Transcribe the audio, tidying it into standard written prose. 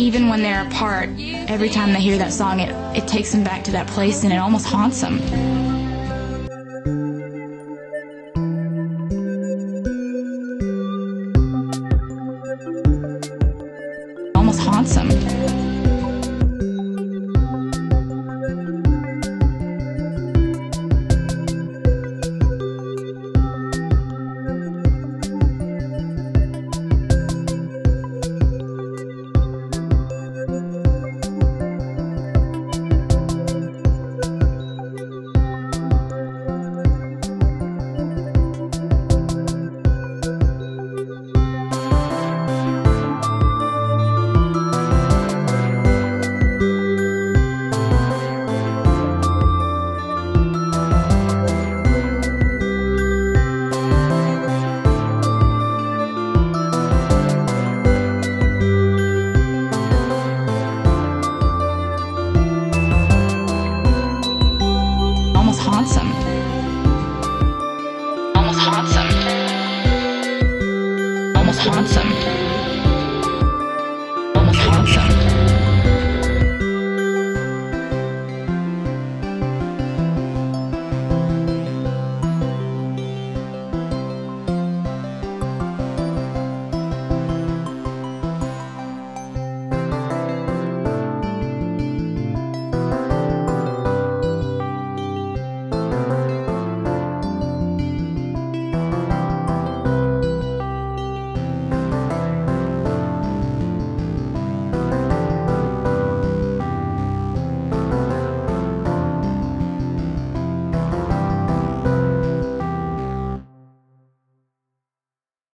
even when they're apart, every time they hear that song, it takes them back to that place and it almost haunts them. Almost haunts them.